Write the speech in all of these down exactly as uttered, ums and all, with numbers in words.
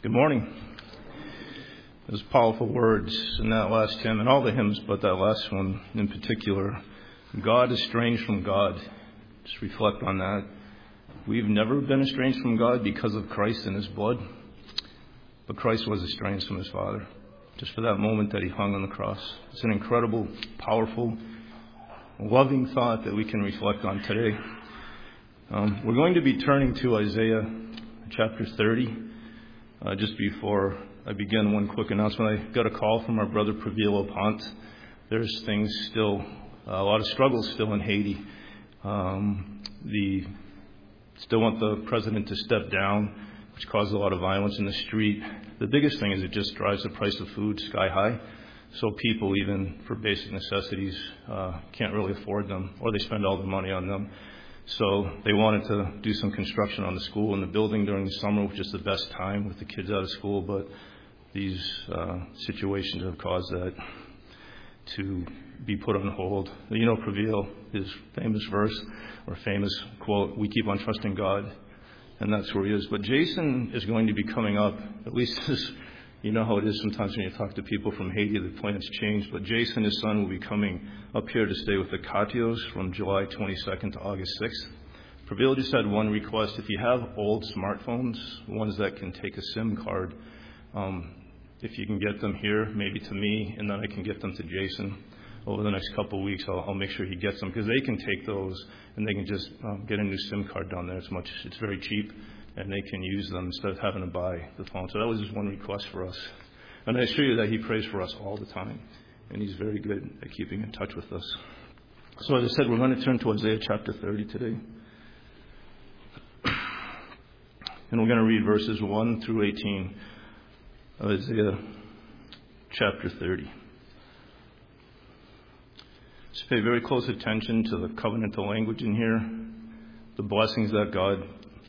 Good morning. Those powerful words in that last hymn, and all the hymns, but that last one in particular. God estranged from God. Just reflect on that. We've never been estranged from God because of Christ and His blood. But Christ was estranged from His Father, just for that moment that He hung on the cross. It's an incredible, powerful, loving thought that we can reflect on today. Um, we're going to be turning to Isaiah chapter thirty. Uh, just before I begin, one quick announcement. I got a call from our brother Pravilo Pont. There's things still, uh, a lot of struggles still in Haiti. Um, the still want the president to step down, which causes a lot of violence in the street. The biggest thing is it just drives the price of food sky high. So people, even for basic necessities, uh, can't really afford them, or they spend all their money on them. So they wanted to do some construction on the school and the building during the summer, which is the best time with the kids out of school. But these uh, situations have caused that to be put on hold. You know, Pravil, his famous verse or famous quote, "We keep on trusting God," and that's where he is. But Jason is going to be coming up, at least this, you know how it is sometimes when you talk to people from Haiti, the plans change. But Jason, his son, will be coming up here to stay with the Catios from July twenty-second to August sixth. Pravil just had one request. If you have old smartphones, ones that can take a SIM card, um, if you can get them here, maybe to me, and then I can get them to Jason over the next couple of weeks. I'll, I'll make sure he gets them, because they can take those and they can just um, get a new SIM card down there. It's much, it's very cheap, and they can use them instead of having to buy the phone. So that was just one request for us. And I assure you that he prays for us all the time, and he's very good at keeping in touch with us. So as I said, we're going to turn to Isaiah chapter thirty today. And we're going to read verses one through eighteen of Isaiah chapter thirty. Just pay very close attention to the covenantal language in here, the blessings that God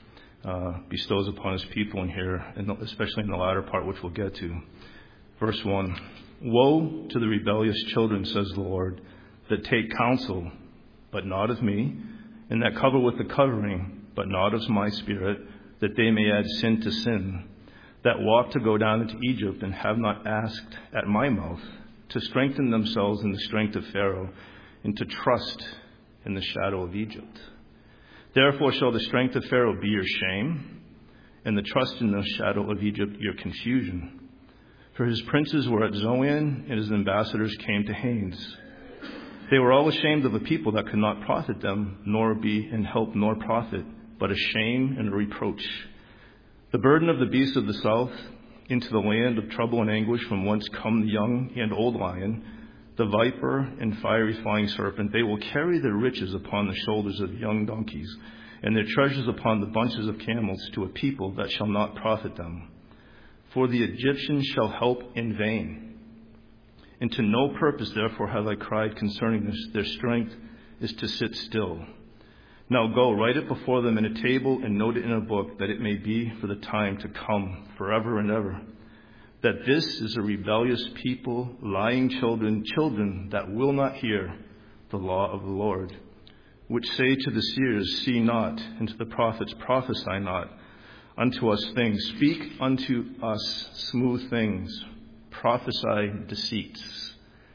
Uh, bestows upon His people in here, and especially in the latter part, which we'll get to. Verse one, "Woe to the rebellious children, says the Lord, that take counsel, but not of me, and that cover with the covering, but not of my spirit, that they may add sin to sin, that walk to go down into Egypt and have not asked at my mouth, to strengthen themselves in the strength of Pharaoh, and to trust in the shadow of Egypt. Therefore shall the strength of Pharaoh be your shame, and the trust in the shadow of Egypt your confusion. For his princes were at Zoan, and his ambassadors came to Hanes. They were all ashamed of a people that could not profit them, nor be in help nor profit, but a shame and a reproach. The burden of the beasts of the south, into the land of trouble and anguish, from whence come the young and old lion, the viper and fiery flying serpent. They will carry their riches upon the shoulders of young donkeys, and their treasures upon the bunches of camels, to a people that shall not profit them. For the Egyptians shall help in vain. And to no purpose therefore have I cried concerning this. Their strength is to sit still. Now go, write it before them in a table, and note it in a book, that it may be for the time to come, forever and ever. That this is a rebellious people, lying children, children that will not hear the law of the Lord, which say to the seers, see not, and to the prophets, prophesy not unto us things. Speak unto us smooth things, prophesy deceits.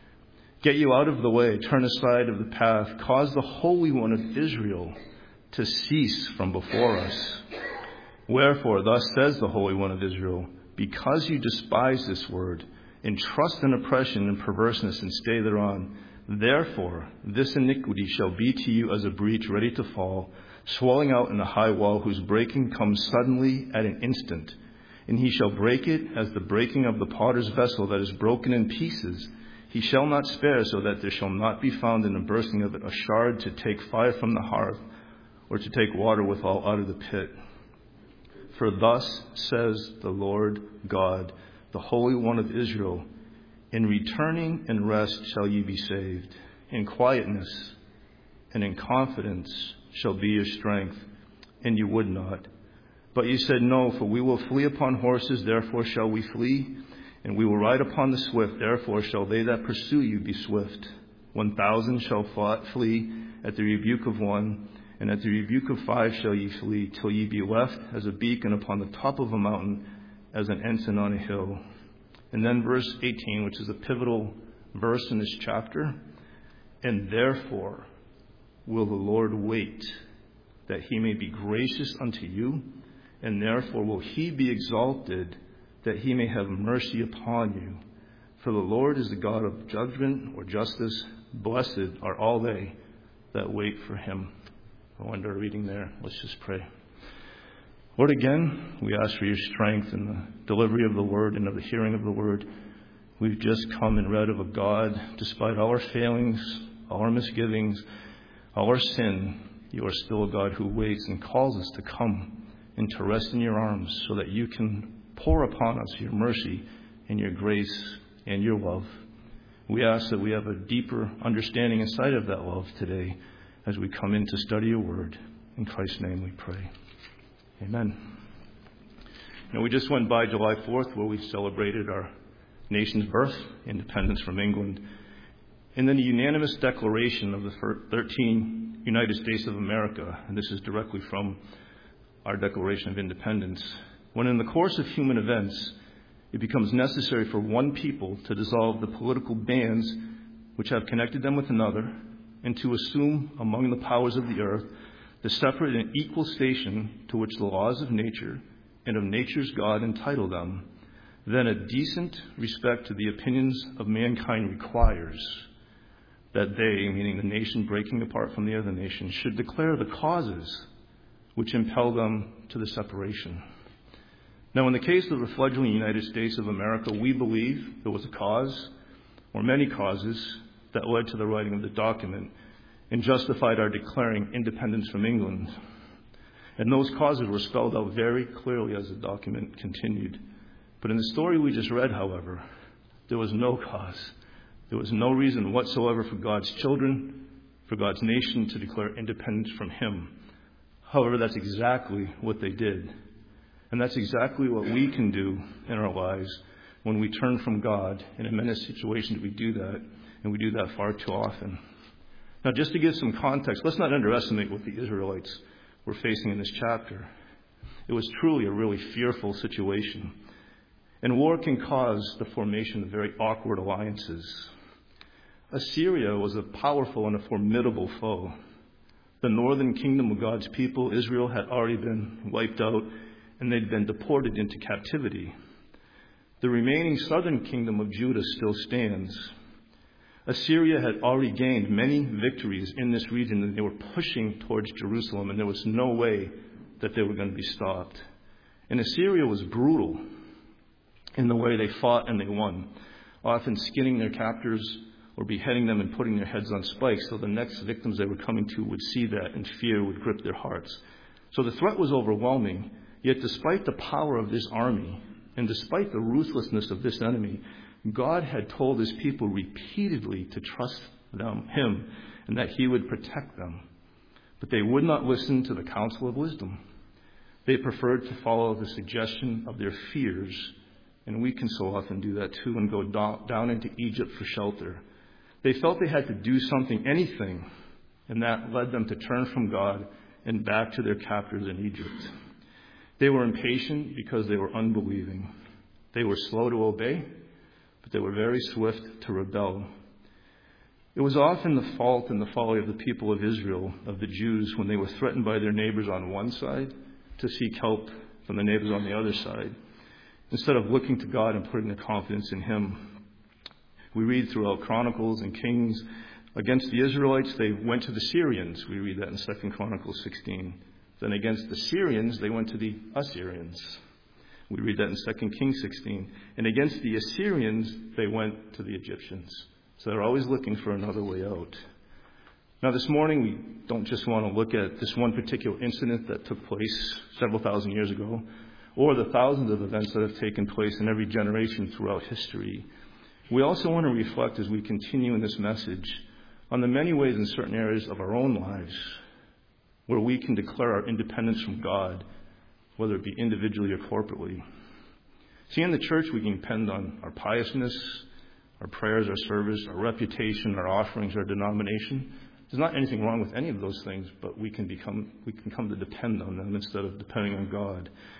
Get you out of the way, turn aside of the path, cause the Holy One of Israel to cease from before us. Wherefore, thus says the Holy One of Israel, because you despise this word, and trust in oppression and perverseness, and stay thereon, therefore this iniquity shall be to you as a breach ready to fall, swelling out in a high wall, whose breaking comes suddenly at an instant. And he shall break it as the breaking of the potter's vessel that is broken in pieces. He shall not spare, so that there shall not be found in the bursting of it a shard to take fire from the hearth, or to take water withal out of the pit. For thus says the Lord God, the Holy One of Israel, in returning and rest shall ye be saved. In quietness and in confidence shall be your strength, and you would not. But ye said, no, for we will flee upon horses, therefore shall we flee. And we will ride upon the swift, therefore shall they that pursue you be swift. One thousand shall flee at the rebuke of one, and at the rebuke of five shall ye flee, till ye be left as a beacon upon the top of a mountain, as an ensign on a hill. And then verse eighteen, which is a pivotal verse in this chapter. And therefore will the Lord wait, that he may be gracious unto you, and therefore will he be exalted, that he may have mercy upon you. For the Lord is the God of judgment or justice. Blessed are all they that wait for him. I wonder, reading there. Let's just pray. Lord, again, we ask for your strength in the delivery of the word and of the hearing of the word. We've just come and read of a God, despite all our failings, all our misgivings, all our sin, you are still a God who waits and calls us to come and to rest in your arms so that you can pour upon us your mercy and your grace and your love. We ask that we have a deeper understanding and sight of that love today as we come in to study your word. In Christ's name we pray. Amen. You know, we just went by July fourth, where we celebrated our nation's birth, independence from England, and then the unanimous declaration of the thirteen United States of America, and this is directly from our Declaration of Independence, when in the course of human events it becomes necessary for one people to dissolve the political bands which have connected them with another, and to assume among the powers of the earth the separate and equal station to which the laws of nature and of nature's God entitle them, then a decent respect to the opinions of mankind requires that they, meaning the nation breaking apart from the other nation, should declare the causes which impel them to the separation. Now, in the case of the fledgling United States of America, we believe there was a cause, or many causes, that led to the writing of the document and justified our declaring independence from England. And those causes were spelled out very clearly as the document continued. But in the story we just read, however, there was no cause. There was no reason whatsoever for God's children, for God's nation to declare independence from him. However, that's exactly what they did. And that's exactly what we can do in our lives when we turn from God. And in many situations we do that, and we do that far too often. Now, just to give some context, let's not underestimate what the Israelites were facing in this chapter. It was truly a really fearful situation. And war can cause the formation of very awkward alliances. Assyria was a powerful and a formidable foe. The northern kingdom of God's people, Israel, had already been wiped out, and they'd been deported into captivity. The remaining southern kingdom of Judah still stands. Assyria had already gained many victories in this region, and they were pushing towards Jerusalem, and there was no way that they were going to be stopped. And Assyria was brutal in the way they fought and they won, often skinning their captors or beheading them and putting their heads on spikes so the next victims they were coming to would see that, and fear would grip their hearts. So the threat was overwhelming, yet despite the power of this army and despite the ruthlessness of this enemy, God had told his people repeatedly to trust them, him, and that he would protect them. But they would not listen to the counsel of wisdom. They preferred to follow the suggestion of their fears, and we can so often do that too, and go down into Egypt for shelter. They felt they had to do something, anything, and that led them to turn from God and back to their captors in Egypt. They were impatient because they were unbelieving. They were slow to obey, but they were very swift to rebel. It was often the fault and the folly of the people of Israel, of the Jews, when they were threatened by their neighbors on one side, to seek help from the neighbors on the other side, instead of looking to God and putting their confidence in him. We read throughout Chronicles and Kings, against the Israelites, they went to the Syrians. We read that in Second Chronicles sixteen. Then against the Syrians, they went to the Assyrians. We read that in Second Kings sixteen. And against the Assyrians, they went to the Egyptians. So they're always looking for another way out. Now this morning, we don't just want to look at this one particular incident that took place several thousand years ago, or the thousands of events that have taken place in every generation throughout history. We also want to reflect, as we continue in this message, on the many ways in certain areas of our own lives where we can declare our independence from God, whether it be individually or corporately. See, in the church, we can depend on our piousness, our prayers, our service, our reputation, our offerings, our denomination. There's not anything wrong with any of those things, but we can become we can come to depend on them instead of depending on God.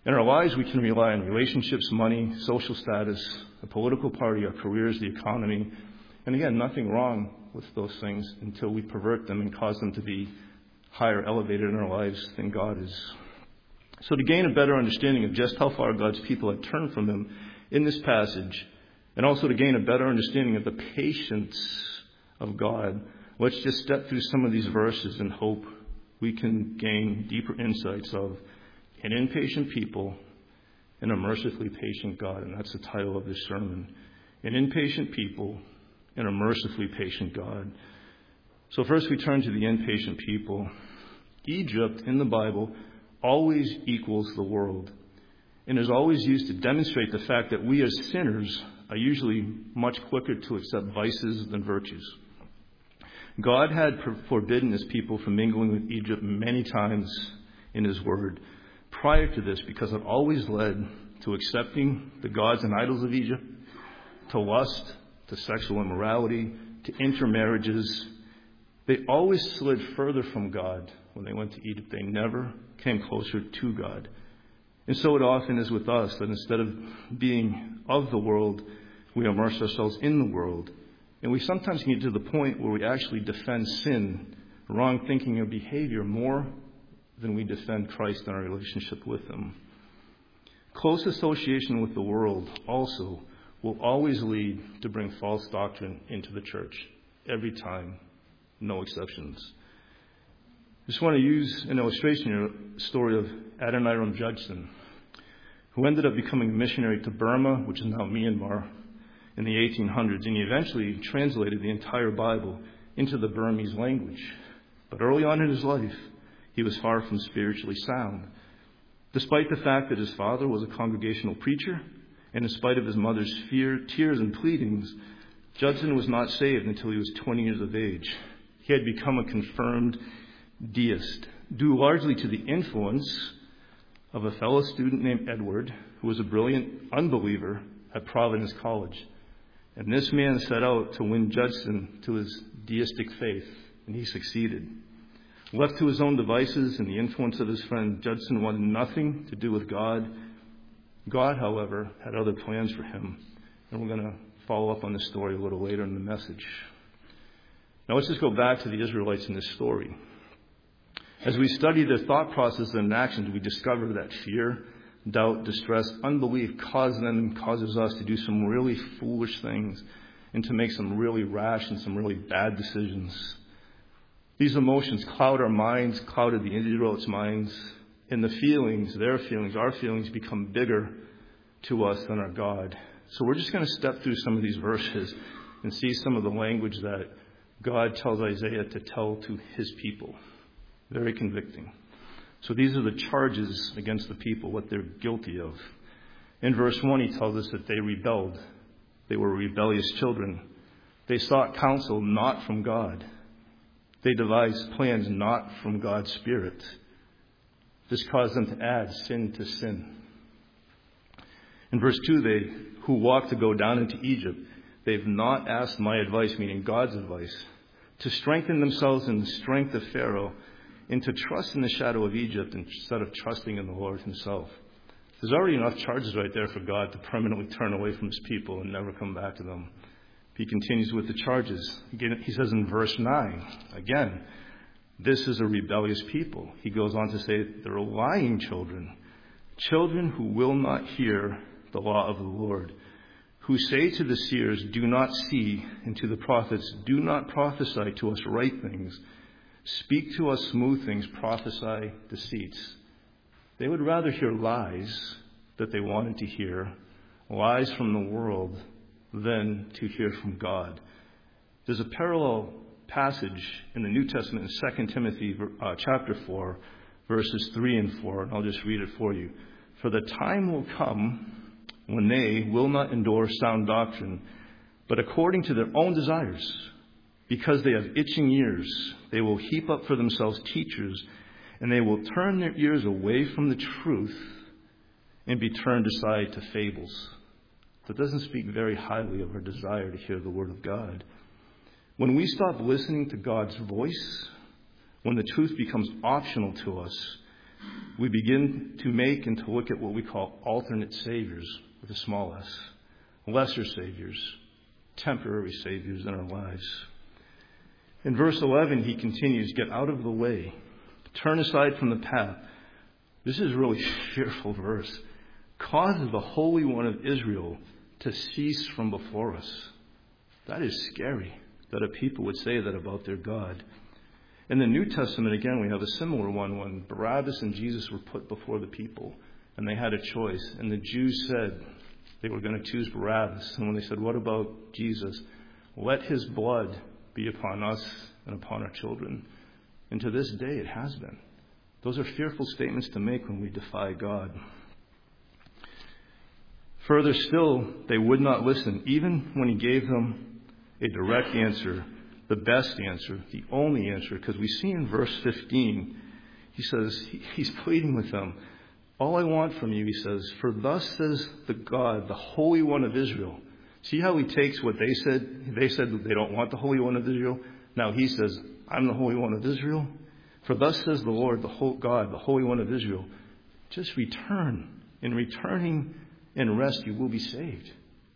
In our lives, we can rely on relationships, money, social status, a political party, our careers, the economy. And again, nothing wrong with those things until we pervert them and cause them to be higher elevated in our lives than God is. So to gain a better understanding of just how far God's people had turned from Him in this passage, and also to gain a better understanding of the patience of God, let's just step through some of these verses and hope we can gain deeper insights of an impatient people and a mercifully patient God. And that's the title of this sermon. An impatient people and a mercifully patient God. So first we turn to the impatient people. Egypt in the Bible always equals the world, and is always used to demonstrate the fact that we as sinners are usually much quicker to accept vices than virtues. God had forbidden His people from mingling with Egypt many times in His Word prior to this, because it always led to accepting the gods and idols of Egypt, to lust, to sexual immorality, to intermarriages. They always slid further from God when they went to Egypt. They never came closer to God. And so it often is with us, that instead of being of the world, we immerse ourselves in the world. And we sometimes get to the point where we actually defend sin, wrong thinking or behavior more than we defend Christ and our relationship with Him. Close association with the world also will always lead to bring false doctrine into the church. Every time. No exceptions. I just want to use an illustration here, a story of Adoniram Judson, who ended up becoming a missionary to Burma, which is now Myanmar, in the eighteen hundreds, and he eventually translated the entire Bible into the Burmese language. But early on in his life, he was far from spiritually sound. Despite the fact that his father was a congregational preacher, and in spite of his mother's fear, tears and pleadings, Judson was not saved until he was twenty years of age. He had become a confirmed deist, due largely to the influence of a fellow student named Edward, who was a brilliant unbeliever at Providence College. And this man set out to win Judson to his deistic faith, and he succeeded. Left to his own devices and the influence of his friend, Judson wanted nothing to do with God. God, however, had other plans for him. And we're going to follow up on this story a little later in the message. Now let's just go back to the Israelites in this story. As we study their thought process and actions, we discover that fear, doubt, distress, unbelief cause them, causes us to do some really foolish things and to make some really rash and some really bad decisions. These emotions cloud our minds, clouded the Israelites' minds, and the feelings, their feelings, our feelings become bigger to us than our God. So we're just going to step through some of these verses and see some of the language that God tells Isaiah to tell to His people. Very convicting. So these are the charges against the people, what they're guilty of. In verse one, He tells us that they rebelled. They were rebellious children. They sought counsel not from God. They devised plans not from God's Spirit. This caused them to add sin to sin. In verse two, they who walk to go down into Egypt, they've not asked my advice, meaning God's advice, to strengthen themselves in the strength of Pharaoh and to trust in the shadow of Egypt instead of trusting in the Lord Himself. There's already enough charges right there for God to permanently turn away from His people and never come back to them. He continues with the charges. Again, he says in verse nine, again, this is a rebellious people. He goes on to say they're lying children, children who will not hear the law of the Lord, who say to the seers, do not see, and to the prophets, do not prophesy to us right things. Speak to us smooth things, prophesy deceits. They would rather hear lies that they wanted to hear, lies from the world, than to hear from God. There's a parallel passage in the New Testament in Second Timothy uh, chapter four, verses three and four, and I'll just read it for you. For the time will come when they will not endure sound doctrine, but according to their own desires, because they have itching ears, they will heap up for themselves teachers, and they will turn their ears away from the truth and be turned aside to fables. That doesn't speak very highly of our desire to hear the Word of God. When we stop listening to God's voice, when the truth becomes optional to us, we begin to make and to look at what we call alternate saviors with a small s, lesser saviors, temporary saviors in our lives. In verse eleven, he continues, get out of the way, turn aside from the path. This is a really fearful verse. Causes the Holy One of Israel to cease from before us. That is scary, that a people would say that about their God. In the New Testament, again, we have a similar one when Barabbas and Jesus were put before the people, and they had a choice. And the Jews said they were going to choose Barabbas. And when they said, what about Jesus? Let his blood be upon us and upon our children. And to this day, it has been. Those are fearful statements to make when we defy God. Further still, they would not listen, even when he gave them a direct answer, the best answer, the only answer, because we see in verse fifteen, he says, he's pleading with them. All I want from you, he says, for thus says the God, the Holy One of Israel. See how he takes what they said? They said that they don't want the Holy One of Israel. Now he says, I'm the Holy One of Israel. For thus says the Lord, the whole God, the Holy One of Israel. Just return. In returning and rest, you will be saved.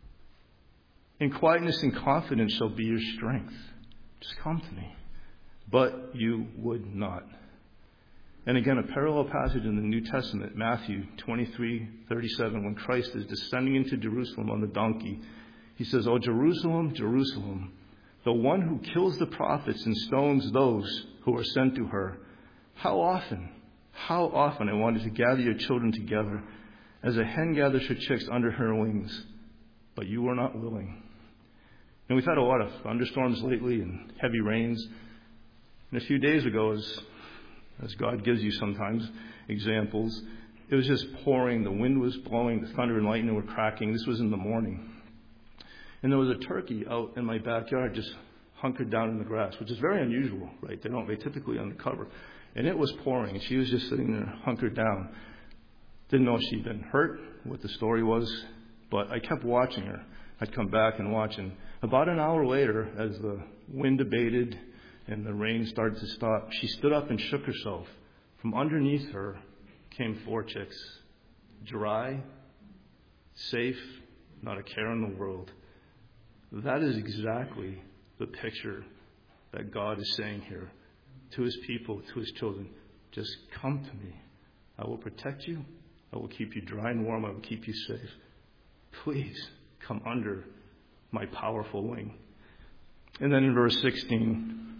In quietness and confidence shall be your strength. Just come to me. But you would not. And again, a parallel passage in the New Testament, Matthew twenty-three thirty-seven, when Christ is descending into Jerusalem on the donkey, he says, O Jerusalem, Jerusalem, the one who kills the prophets and stones those who are sent to her. How often, how often I wanted to gather your children together as a hen gathers her chicks under her wings, but you were not willing. And we've had a lot of thunderstorms lately and heavy rains. And a few days ago, as, as God gives you sometimes examples, it was just pouring. The wind was blowing. The thunder and lightning were cracking. This was in the morning. And there was a turkey out in my backyard just hunkered down in the grass, which is very unusual, right? They don't, they typically undercover. And it was pouring, and she was just sitting there hunkered down. Didn't know if she'd been hurt, what the story was, but I kept watching her. I'd come back and watch, and about an hour later, as the wind abated and the rain started to stop, she stood up and shook herself. From underneath her came four chicks, dry, safe, not a care in the world. That is exactly the picture that God is saying here to his people, to his children. Just come to me. I will protect you. I will keep you dry and warm. I will keep you safe. Please come under my powerful wing. And then in verse sixteen,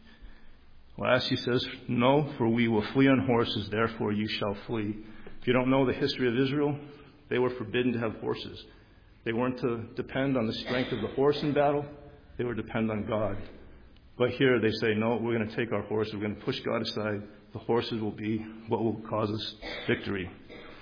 last he says, no, for we will flee on horses, therefore you shall flee. If you don't know the history of Israel, they were forbidden to have horses. They weren't to depend on the strength of the horse in battle. They were to depend on God. But here they say, no, we're going to take our horses. We're going to push God aside. The horses will be what will cause us victory.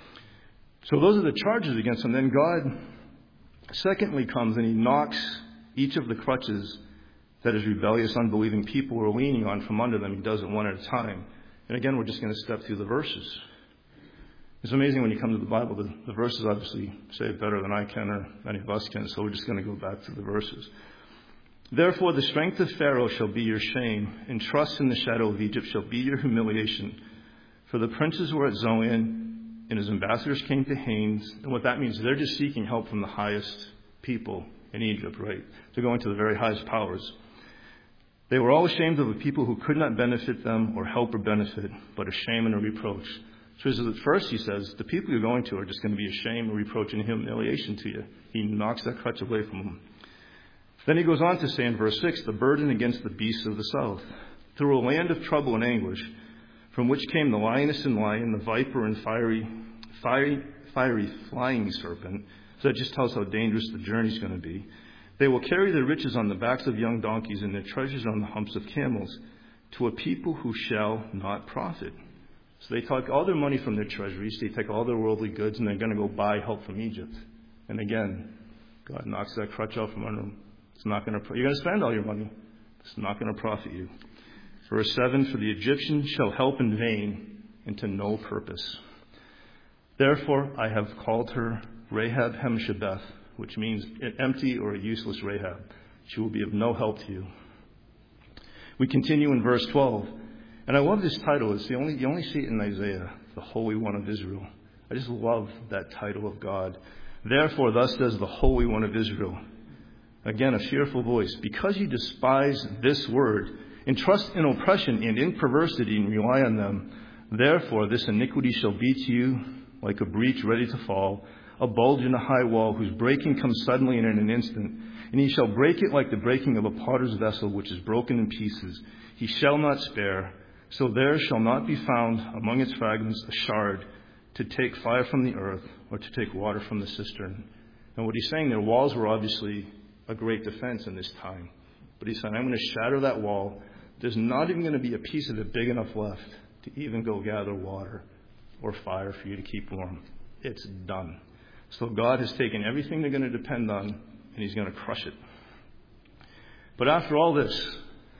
So those are the charges against them. Then God secondly comes and he knocks each of the crutches that his rebellious, unbelieving people are leaning on from under them. He does it one at a time. And again, we're just going to step through the verses. It's amazing when you come to the Bible, the, the verses obviously say it better than I can or any of us can, so we're just going to go back to the verses. Therefore, the strength of Pharaoh shall be your shame, and trust in the shadow of Egypt shall be your humiliation. For the princes were at Zoan, and his ambassadors came to Hanes. And what that means, they're just seeking help from the highest people in Egypt, right? They're going to the very highest powers. They were all ashamed of a people who could not benefit them or help or benefit, but a shame and a reproach. So at first he says, the people you're going to are just going to be a shame, a reproach, and humiliation to you. He knocks that crutch away from them. Then he goes on to say in verse six, the burden against the beasts of the south. Through a land of trouble and anguish, from which came the lioness and lion, the viper and fiery, fiery, fiery flying serpent. So that just tells how dangerous the journey's going to be. They will carry their riches on the backs of young donkeys and their treasures on the humps of camels to a people who shall not profit. So they take all their money from their treasuries, they take all their worldly goods, and they're going to go buy help from Egypt. And again, God knocks that crutch out from under them. It's not going to. You're going to spend all your money. It's not going to profit you. Verse seven: For the Egyptians shall help in vain and to no purpose. Therefore, I have called her Rahab Hemshabeth, which means an empty or a useless Rahab. She will be of no help to you. We continue in verse twelve. And I love this title. It's the only, you only see it in Isaiah. the Holy One of Israel. I just love that title of God. Therefore, thus says the Holy One of Israel. Again, a fearful voice. Because you despise this word, and trust in oppression and in perversity and rely on them, therefore this iniquity shall be to you like a breach ready to fall, a bulge in a high wall whose breaking comes suddenly and in an instant. And he shall break it like the breaking of a potter's vessel, which is broken in pieces. He shall not spare. So there shall not be found among its fragments a shard to take fire from the earth or to take water from the cistern. And what he's saying, their walls were obviously a great defense in this time. But he's saying, I'm going to shatter that wall. There's not even going to be a piece of it big enough left to even go gather water or fire for you to keep warm. It's done. So God has taken everything they're going to depend on, and he's going to crush it. But after all this,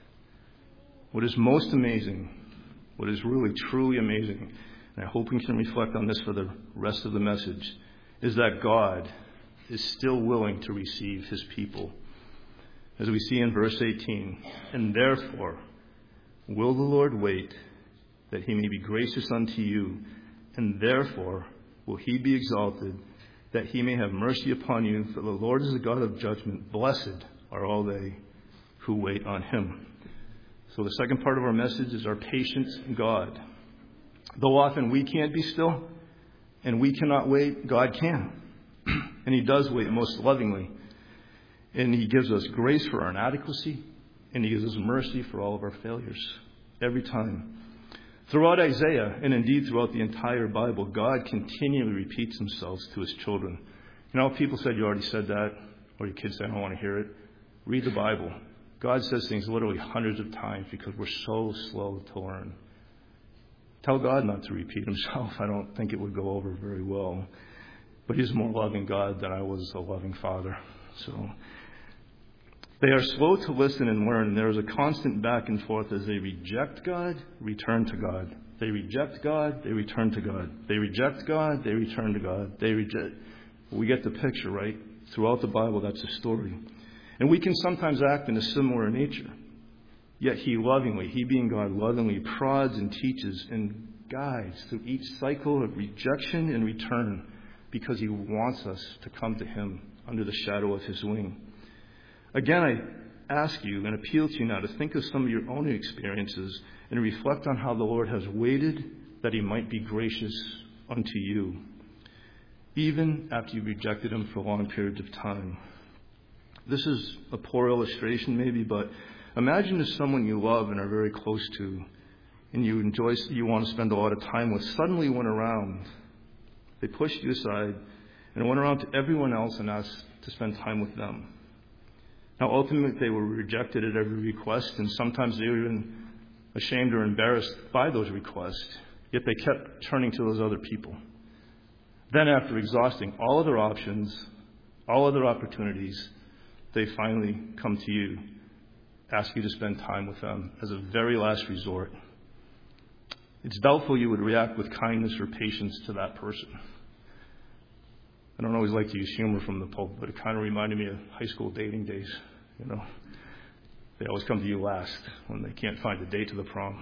what is most amazing, what is really truly amazing, and I hope we can reflect on this for the rest of the message, is that God is still willing to receive his people. As we see in verse eighteen, and therefore will the Lord wait that he may be gracious unto you, and therefore will he be exalted that he may have mercy upon you, for the Lord is a God of judgment. Blessed are all they who wait on him. So the second part of our message is our patience in God. Though often we can't be still and we cannot wait, God can. And he does wait most lovingly. And he gives us grace for our inadequacy, and he gives us mercy for all of our failures. Every time. Throughout Isaiah, and indeed throughout the entire Bible, God continually repeats himself to his children. You know, people said you already said that, or your kids say, I don't want to hear it. Read the Bible. God says things literally hundreds of times because we're so slow to learn. Tell God not to repeat himself. I don't think it would go over very well. But he's a more loving God than I was a loving father. So they are slow to listen and learn, and there is a constant back and forth as they reject God, return to God. They reject God, they return to God. They reject God, they return to God. They reject. We get the picture, right? Throughout the Bible, that's the story. And we can sometimes act in a similar nature. Yet he lovingly, he being God, lovingly prods and teaches and guides through each cycle of rejection and return because he wants us to come to him under the shadow of his wing. Again, I ask you and appeal to you now to think of some of your own experiences and reflect on how the Lord has waited that he might be gracious unto you, even after you rejected him for long periods of time. This is a poor illustration maybe, but imagine if someone you love and are very close to and you enjoy, you want to spend a lot of time with, suddenly went around. They pushed you aside and went around to everyone else and asked to spend time with them. Now, ultimately, they were rejected at every request, and sometimes they were even ashamed or embarrassed by those requests, yet they kept turning to those other people. Then, after exhausting all other options, all other opportunities, they finally come to you, ask you to spend time with them as a very last resort. It's doubtful you would react with kindness or patience to that person. I don't always like to use humor from the pulpit, but it kind of reminded me of high school dating days. You know, they always come to you last when they can't find a date to the prom.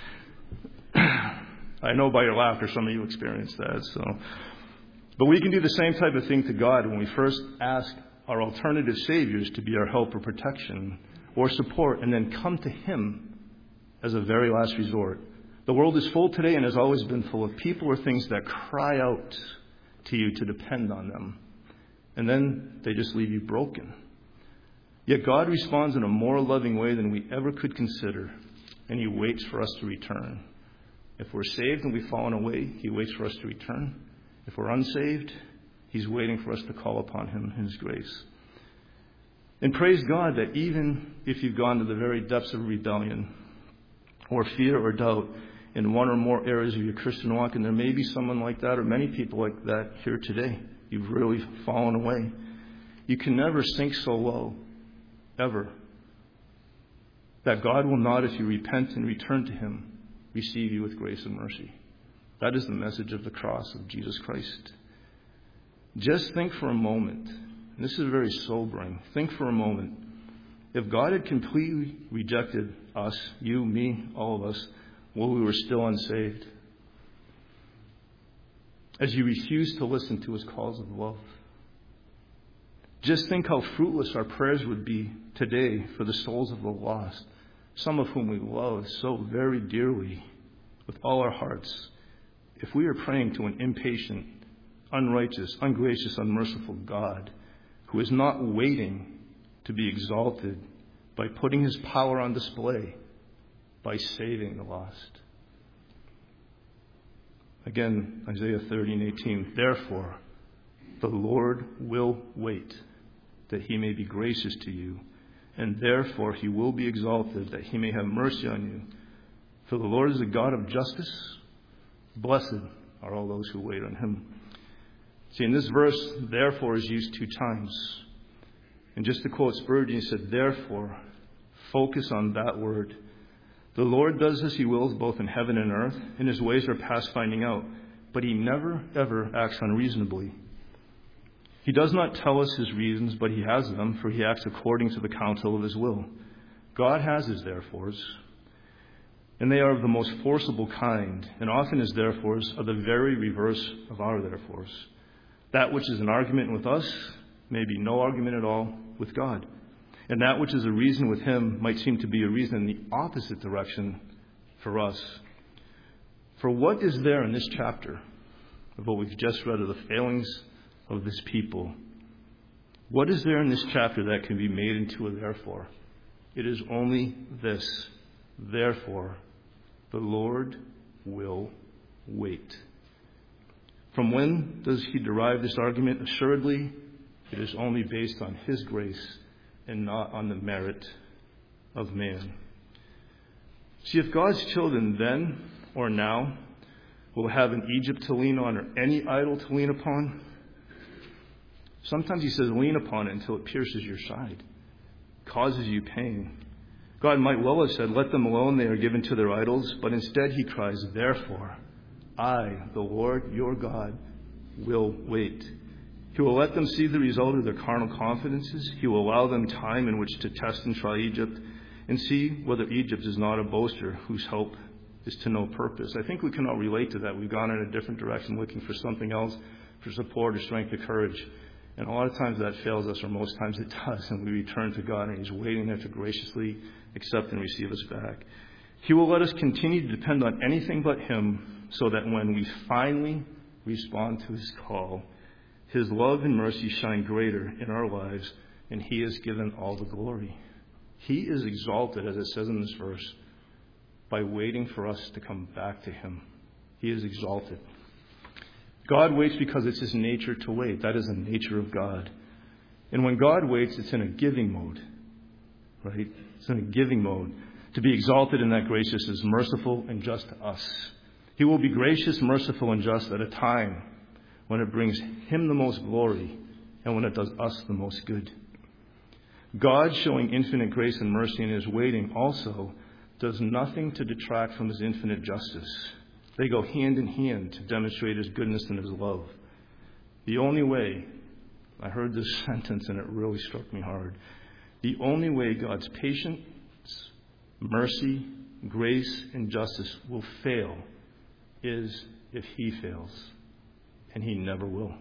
I know by your laughter some of you experienced that. So, but we can do the same type of thing to God when we first ask our alternative saviors to be our help or protection or support, and then come to him as a very last resort. The world is full today and has always been full of people or things that cry out to you to depend on them. And then they just leave you broken. Yet God responds in a more loving way than we ever could consider, and he waits for us to return. If we're saved and we've fallen away, he waits for us to return. If we're unsaved, he's waiting for us to call upon him in his grace. And praise God that even if you've gone to the very depths of rebellion or fear or doubt in one or more areas of your Christian walk, and there may be someone like that or many people like that here today, you've really fallen away. You can never sink so low, ever, that God will not, if you repent and return to him, receive you with grace and mercy. That is the message of the cross of Jesus Christ. Just think for a moment, and this is very sobering, think for a moment, if God had completely rejected us, you, me, all of us, while we were still unsaved, as you refuse to listen to his calls of love. Just think how fruitless our prayers would be today for the souls of the lost, some of whom we love so very dearly with all our hearts, if we are praying to an impatient, unrighteous, ungracious, unmerciful God who is not waiting to be exalted by putting his power on display by saving the lost. Again, Isaiah thirty and eighteen, therefore, the Lord will wait that he may be gracious to you, and therefore he will be exalted that he may have mercy on you. For the Lord is a God of justice. Blessed are all those who wait on him. See, in this verse, therefore is used two times. And just to quote Spurgeon, he said, therefore, focus on that word. The Lord does as he wills both in heaven and earth, and his ways are past finding out. But he never, ever acts unreasonably. He does not tell us his reasons, but he has them, for he acts according to the counsel of his will. God has his therefores, and they are of the most forcible kind, and often his therefores are the very reverse of our therefores. That which is an argument with us may be no argument at all with God. And that which is a reason with him might seem to be a reason in the opposite direction for us. For what is there in this chapter of what we've just read of the failings of this people? What is there in this chapter that can be made into a therefore? It is only this. Therefore, the Lord will wait. From when does he derive this argument? Assuredly, it is only based on his grace and not on the merit of man. See, if God's children then or now will have an Egypt to lean on or any idol to lean upon, sometimes he says lean upon it until it pierces your side, causes you pain. God might well have said, let them alone, they are given to their idols, but instead he cries, therefore, I, the Lord your God, will wait. He will let them see the result of their carnal confidences. He will allow them time in which to test and try Egypt and see whether Egypt is not a boaster whose hope is to no purpose. I think we can all relate to that. We've gone in a different direction looking for something else, for support or strength or courage. And a lot of times that fails us, or most times it does, and we return to God, and he's waiting there to graciously accept and receive us back. He will let us continue to depend on anything but him, so that when we finally respond to his call, his love and mercy shine greater in our lives, and he is given all the glory. He is exalted, as it says in this verse, by waiting for us to come back to him. He is exalted. God waits because it's his nature to wait. That is the nature of God. And when God waits, it's in a giving mode, right? It's in a giving mode. To be exalted in that gracious is merciful and just to us. He will be gracious, merciful, and just at a time when it brings him the most glory and when it does us the most good. God, showing infinite grace and mercy in his waiting, also does nothing to detract from his infinite justice. They go hand in hand to demonstrate his goodness and his love. The only way, I heard this sentence and it really struck me hard, the only way God's patience, mercy, grace, and justice will fail is if he fails. And he never will.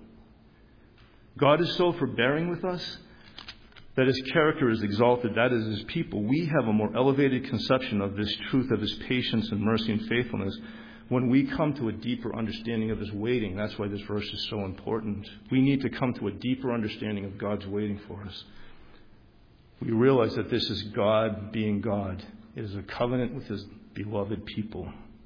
God is so forbearing with us that his character is exalted. That is, his people. We have a more elevated conception of this truth of his patience and mercy and faithfulness when we come to a deeper understanding of his waiting. That's why this verse is so important. We need to come to a deeper understanding of God's waiting for us. We realize that this is God being God. It is a covenant with his beloved people.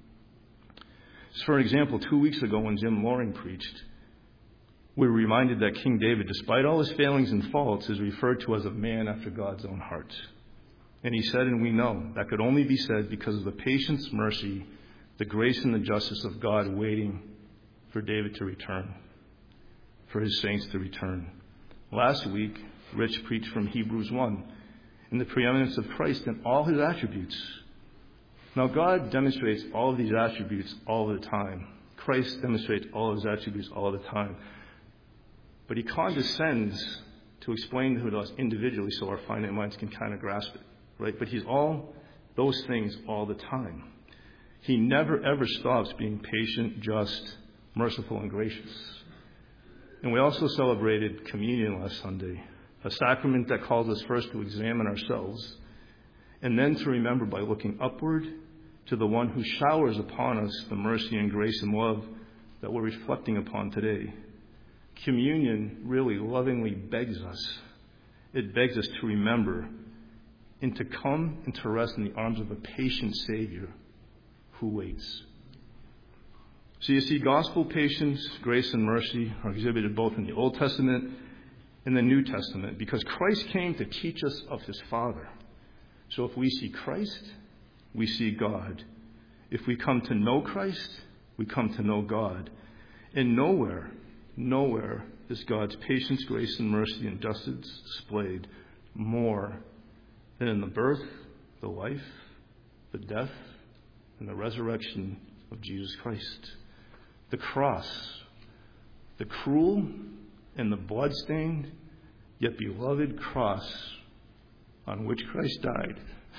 So for example, two weeks ago when Jim Loring preached, we were reminded that King David, despite all his failings and faults, is referred to as a man after God's own heart. And he said, and we know, that could only be said because of the patience, mercy, the grace and the justice of God waiting for David to return, for his saints to return. Last week, Rich preached from Hebrews one, in the preeminence of Christ and all his attributes. Now, God demonstrates all of these attributes all the time. Christ demonstrates all of his attributes all the time. But he condescends to explain to us individually so our finite minds can kind of grasp it, right? But he's all those things all the time. He never, ever stops being patient, just, merciful and gracious. And we also celebrated communion last Sunday, a sacrament that calls us first to examine ourselves and then to remember by looking upward to the one who showers upon us the mercy and grace and love that we're reflecting upon today. Communion really lovingly begs us. It begs us to remember and to come and to rest in the arms of a patient Savior who waits. So you see, gospel patience, grace, and mercy are exhibited both in the Old Testament and the New Testament because Christ came to teach us of his Father. So if we see Christ, we see God. If we come to know Christ, we come to know God. And nowhere, nowhere is God's patience, grace, and mercy and justice displayed more than in the birth, the life, the death, and the resurrection of Jesus Christ. The cross, the cruel and the blood-stained, yet beloved cross on which Christ died,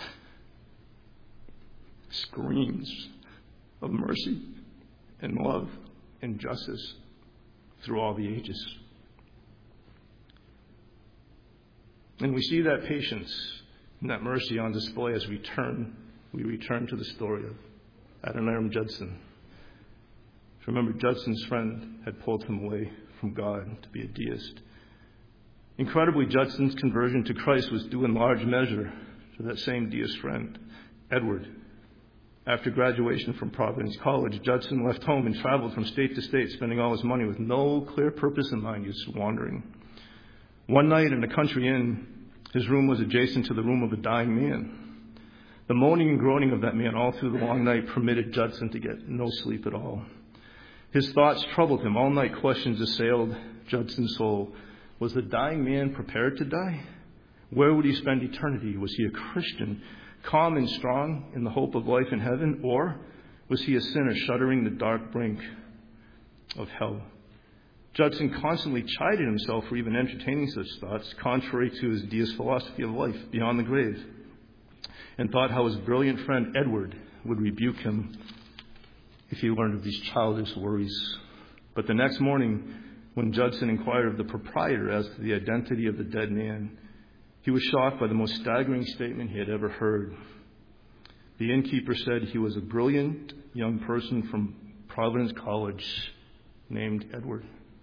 screams of mercy and love and justice through all the ages. And we see that patience and that mercy on display as we turn, we return to the story of Adoniram Judson. Remember, Judson's friend had pulled him away from God to be a deist. Incredibly, Judson's conversion to Christ was due in large measure to that same deist friend, Edward. After graduation from Providence College, Judson left home and traveled from state to state, spending all his money with no clear purpose in mind, just wandering. One night in a country inn, his room was adjacent to the room of a dying man. The moaning and groaning of that man all through the long night permitted Judson to get no sleep at all. His thoughts troubled him. All night questions assailed Judson's soul. Was the dying man prepared to die? Where would he spend eternity? Was he a Christian, calm and strong in the hope of life in heaven? Or was he a sinner shuddering the dark brink of hell? Judson constantly chided himself for even entertaining such thoughts, contrary to his deist philosophy of life beyond the grave, and thought how his brilliant friend Edward would rebuke him if he learned of these childish worries. But the next morning, when Judson inquired of the proprietor as to the identity of the dead man, he was shocked by the most staggering statement he had ever heard. The innkeeper said he was a brilliant young person from Providence College named Edward.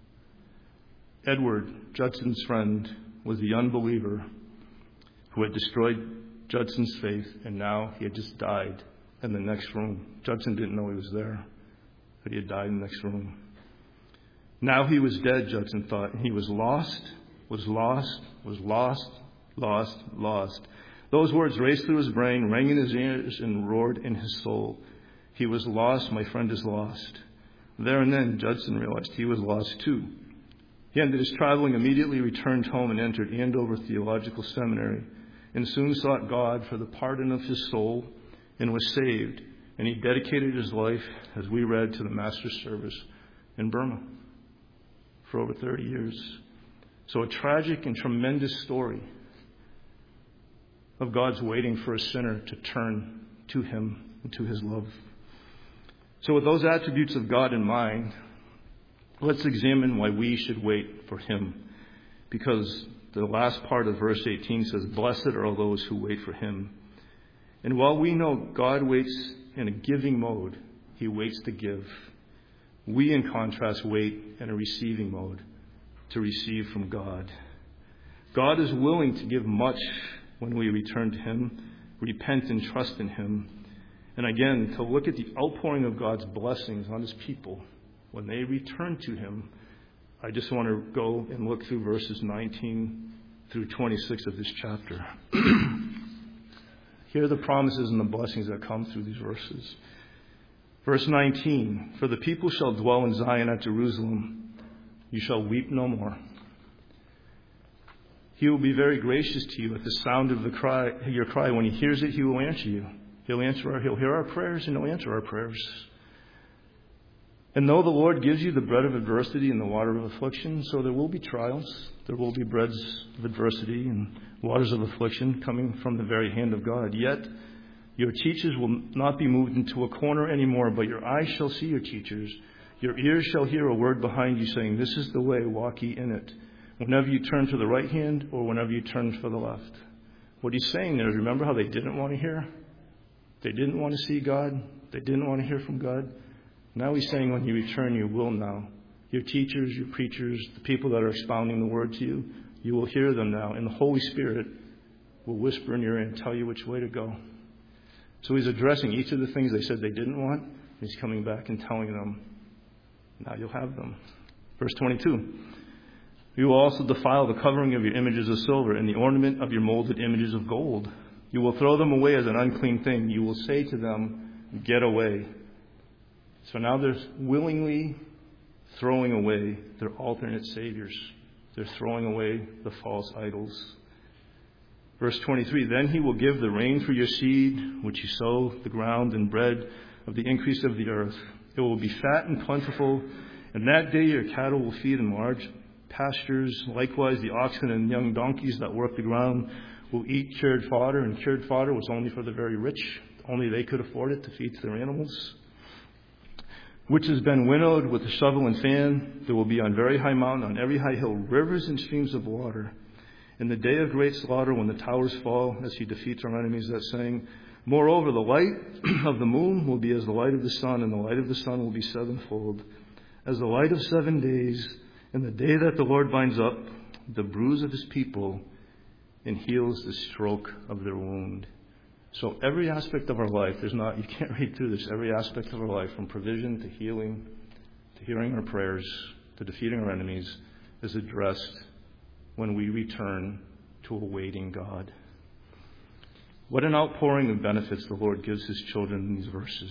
Edward, Judson's friend, was the unbeliever who had destroyed Judson's faith, and now he had just died in the next room. Judson didn't know he was there, but he had died in the next room. Now he was dead, Judson thought, and he was lost, was lost, was lost, lost, lost. Those words raced through his brain, rang in his ears, and roared in his soul. He was lost, my friend is lost. There and then, Judson realized he was lost too. He ended his traveling, immediately returned home, and entered Andover Theological Seminary, and soon sought God for the pardon of his soul, and was saved. And he dedicated his life, as we read, to the Master's service in Burma for over thirty years. So a tragic and tremendous story of God's waiting for a sinner to turn to him and to his love. So with those attributes of God in mind, let's examine why we should wait for him. Because the last part of verse eighteen says, "Blessed are all those who wait for him." And while we know God waits in a giving mode, he waits to give. We, in contrast, wait in a receiving mode, to receive from God. God is willing to give much when we return to him, repent and trust in him. And again, to look at the outpouring of God's blessings on his people when they return to him, I just want to go and look through verses nineteen through twenty-six of this chapter. Here are the promises and the blessings that come through these verses. Verse nineteen, "For the people shall dwell in Zion at Jerusalem. You shall weep no more. He will be very gracious to you at the sound of the cry, your cry. When he hears it, he will answer you. He'll answer our, he'll hear our prayers, and he'll answer our prayers. And though the Lord gives you the bread of adversity and the water of affliction," so there will be trials. There will be breads of adversity and waters of affliction coming from the very hand of God. "Yet your teachers will not be moved into a corner anymore, but your eyes shall see your teachers. Your ears shall hear a word behind you saying, this is the way, walk ye in it. Whenever you turn to the right hand or whenever you turn for the left. What he's saying there is, remember how they didn't want to hear? They didn't want to see God. They didn't want to hear from God. Now he's saying when you return, you will now. Your teachers, your preachers, the people that are expounding the word to you, you will hear them now. And the Holy Spirit will whisper in your ear and tell you which way to go. So he's addressing each of the things they said they didn't want. And he's coming back and telling them, now you'll have them. Verse twenty-two. You will also defile the covering of your images of silver and the ornament of your molded images of gold. You will throw them away as an unclean thing. You will say to them, get away. So now they're willingly throwing away their alternate saviors. They're throwing away the false idols. Verse twenty-three, then he will give the rain for your seed, which you sow the ground, and bread of the increase of the earth. It will be fat and plentiful, and that day your cattle will feed in large pastures. Likewise, the oxen and young donkeys that work the ground will eat cured fodder, and cured fodder was only for the very rich. Only they could afford it to feed to their animals. Which has been winnowed with a shovel and fan. There will be on very high mountain, on every high hill, rivers and streams of water. In the day of great slaughter, when the towers fall, as he defeats our enemies, that saying, moreover, the light of the moon will be as the light of the sun, and the light of the sun will be sevenfold. As the light of seven days, and the day that the Lord binds up the bruise of his people and heals the stroke of their wound. So every aspect of our life, there's not, you can't read through this, every aspect of our life, from provision to healing, to hearing our prayers, to defeating our enemies, is addressed when we return to awaiting God. What an outpouring of benefits the Lord gives his children in these verses.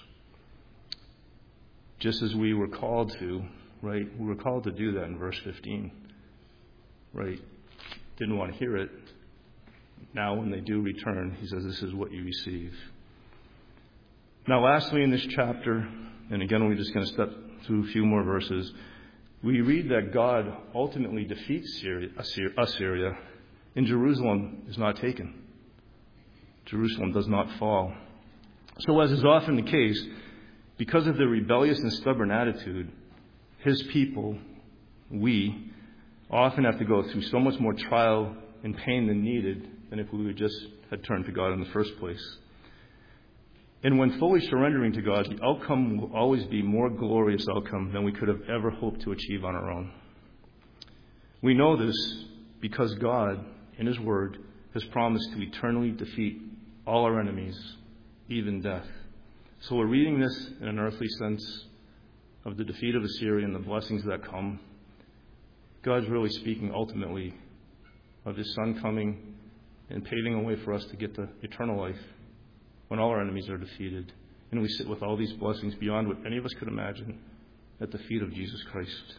Just as we were called to, right? We were called to do that in verse fifteen, right? Didn't want to hear it. Now when they do return, he says, this is what you receive. Now lastly in this chapter, and again we're just going to step through a few more verses, we read that God ultimately defeats Syria, Assyria, and Jerusalem is not taken. Jerusalem does not fall. So as is often the case, because of their rebellious and stubborn attitude, his people, we, often have to go through so much more trial and pain than needed than if we would just had turned to God in the first place. And when fully surrendering to God, the outcome will always be more glorious outcome than we could have ever hoped to achieve on our own. We know this because God, in his word, has promised to eternally defeat all our enemies, even death. So we're reading this in an earthly sense of the defeat of Assyria and the blessings that come. God's really speaking ultimately of his Son coming and paving a way for us to get to eternal life when all our enemies are defeated. And we sit with all these blessings beyond what any of us could imagine at the feet of Jesus Christ.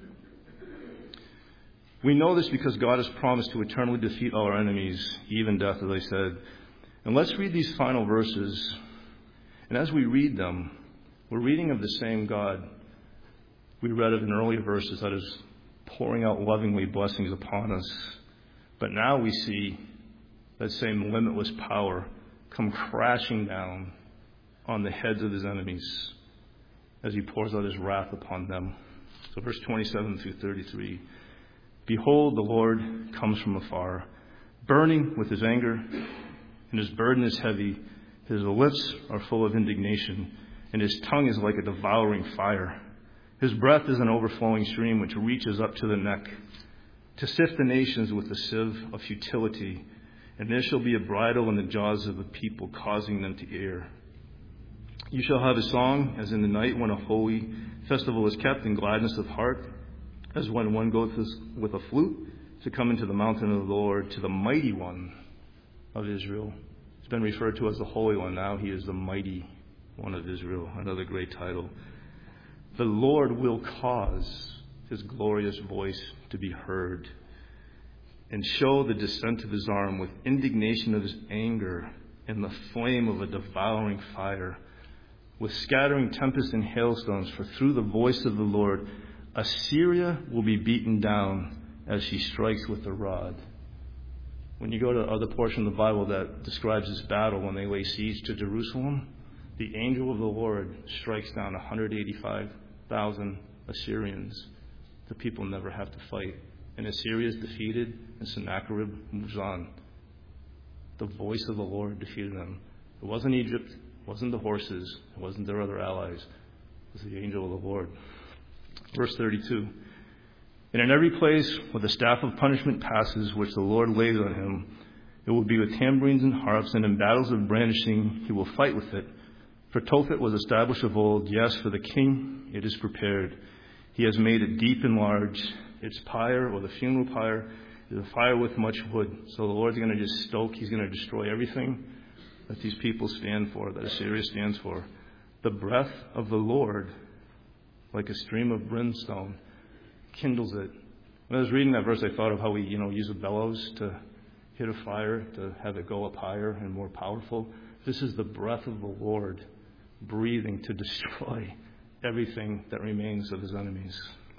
We know this because God has promised to eternally defeat all our enemies, even death, as I said. And let's read these final verses. And as we read them, we're reading of the same God we read of in earlier verses that is pouring out lovingly blessings upon us. But now we see that same limitless power come crashing down on the heads of his enemies as he pours out his wrath upon them. So verse twenty-seven through thirty-three. Behold, the Lord comes from afar, burning with his anger, and his burden is heavy. His lips are full of indignation, and his tongue is like a devouring fire. His breath is an overflowing stream which reaches up to the neck, to sift the nations with the sieve of futility. And there shall be a bridle in the jaws of the people, causing them to err. You shall have a song as in the night when a holy festival is kept in gladness of heart, as when one goes with a flute to come into the mountain of the Lord, to the mighty one of Israel. He's been referred to as the Holy One. Now he is the mighty one of Israel. Another great title. The Lord will cause his glorious voice to be heard, and show the descent of his arm with indignation of his anger and the flame of a devouring fire, with scattering tempest and hailstones. For through the voice of the Lord, Assyria will be beaten down as she strikes with the rod. When you go to other portion of the Bible that describes this battle when they lay siege to Jerusalem, the angel of the Lord strikes down one hundred eighty-five thousand Assyrians, the people never have to fight. And Assyria is defeated, and Sennacherib moves on. The voice of the Lord defeated them. It wasn't Egypt, it wasn't the horses, it wasn't their other allies. It was the angel of the Lord. Verse thirty-two. And in every place where the staff of punishment passes, which the Lord lays on him, it will be with tambourines and harps, and in battles of brandishing he will fight with it. For Tophet was established of old, yes, for the king it is prepared. He has made it deep and large. Its pyre, or the funeral pyre, is a fire with much wood. So the Lord's going to just stoke, he's going to destroy everything that these people stand for, that Assyria stands for. The breath of the Lord, like a stream of brimstone, kindles it. When I was reading that verse, I thought of how we, you know, use a bellows to hit a fire, to have it go up higher and more powerful. This is the breath of the Lord breathing to destroy everything that remains of his enemies.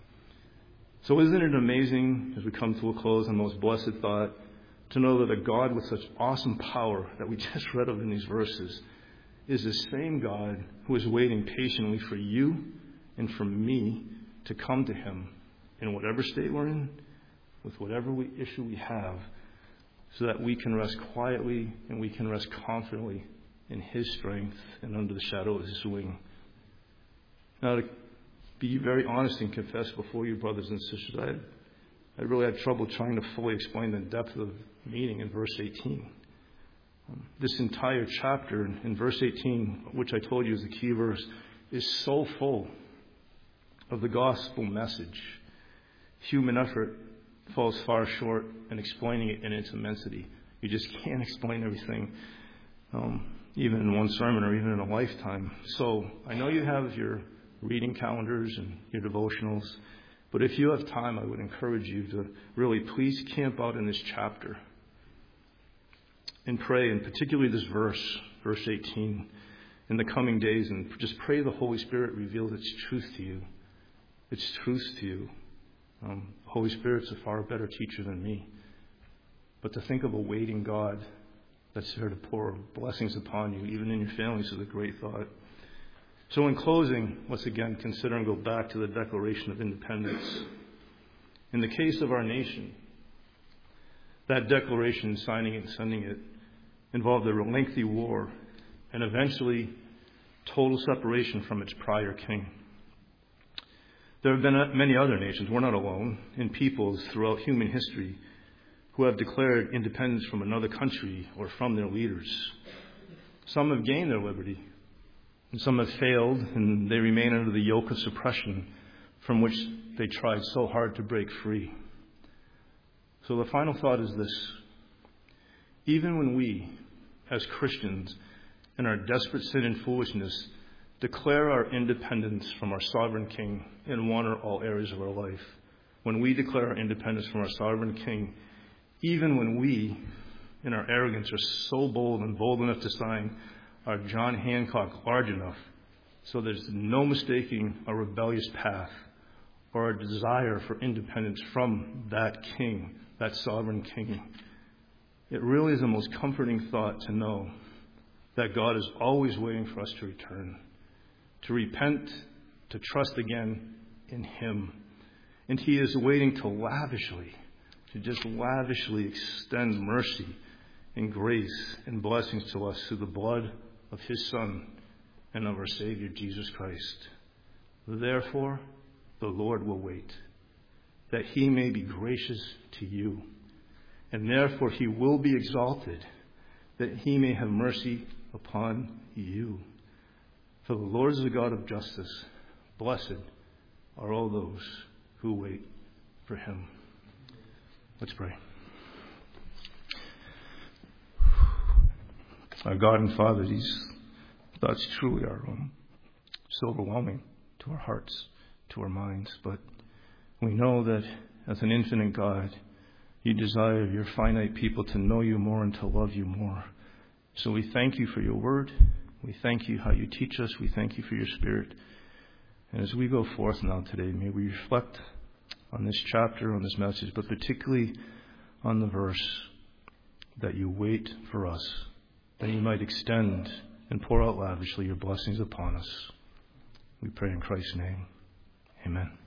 So isn't it amazing, as we come to a close, the most blessed thought, to know that a God with such awesome power that we just read of in these verses is the same God who is waiting patiently for you and for me to come to him in whatever state we're in, with whatever we, issue we have, so that we can rest quietly and we can rest confidently in his strength and under the shadow of his wing. Now, to be very honest and confess before you, brothers and sisters, I, had, I really had trouble trying to fully explain the depth of the meaning in verse eighteen. Um, this entire chapter in verse eighteen, which I told you is the key verse, is so full of the gospel message. Human effort falls far short in explaining it in its immensity. You just can't explain everything, um, even in one sermon or even in a lifetime. So I know you have your reading calendars and your devotionals, but if you have time, I would encourage you to really please camp out in this chapter and pray, and particularly this verse, verse eighteen, in the coming days, and just pray the Holy Spirit reveals its truth to you. Its truth to you. Um, the Holy Spirit's a far better teacher than me. But to think of a waiting God that's there to pour blessings upon you, even in your families, is a great thought. So in closing, let's again consider and go back to the Declaration of Independence. In the case of our nation, that declaration, signing it and sending it, involved a lengthy war and eventually total separation from its prior king. There have been many other nations, we're not alone, and peoples throughout human history who have declared independence from another country or from their leaders. Some have gained their liberty, and some have failed, and they remain under the yoke of suppression from which they tried so hard to break free. So the final thought is this. Even when we, as Christians, in our desperate sin and foolishness, declare our independence from our sovereign King in one or all areas of our life, when we declare our independence from our sovereign King, even when we, in our arrogance, are so bold and bold enough to sign our John Hancock large enough so there's no mistaking our rebellious path or our desire for independence from that King, that sovereign King, it really is the most comforting thought to know that God is always waiting for us to return, to repent, to trust again in him. And he is waiting to lavishly, to just lavishly extend mercy and grace and blessings to us through the blood of his Son and of our Savior, Jesus Christ. Therefore, the Lord will wait, that he may be gracious to you. And therefore he will be exalted, that he may have mercy upon you. For the Lord is a God of justice. Blessed are all those who wait for him. Let's pray. Our God and Father, these thoughts truly are um, so overwhelming to our hearts, to our minds. But we know that as an infinite God, you desire your finite people to know you more and to love you more. So we thank you for your word. We thank you how you teach us. We thank you for your Spirit. And as we go forth now today, may we reflect on this chapter, on this message, but particularly on the verse that you wait for us, that you might extend and pour out lavishly your blessings upon us. We pray in Christ's name. Amen.